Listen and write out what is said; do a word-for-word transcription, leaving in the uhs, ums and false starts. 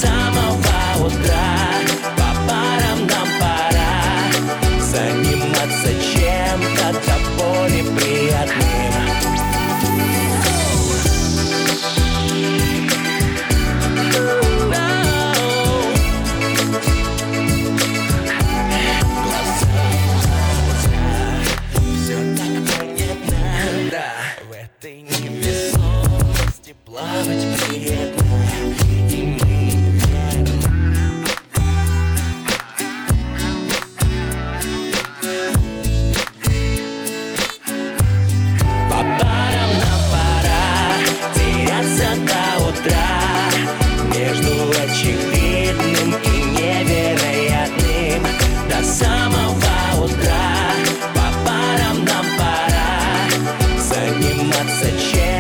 самого утра. По парам нам пора заниматься чем-то до боли приятным. В этой невесомости плавать приятно, и мы верно. По парам нам пора теряться до утра между очевидным и невероятным. До самого утра по парам нам пора заниматься чем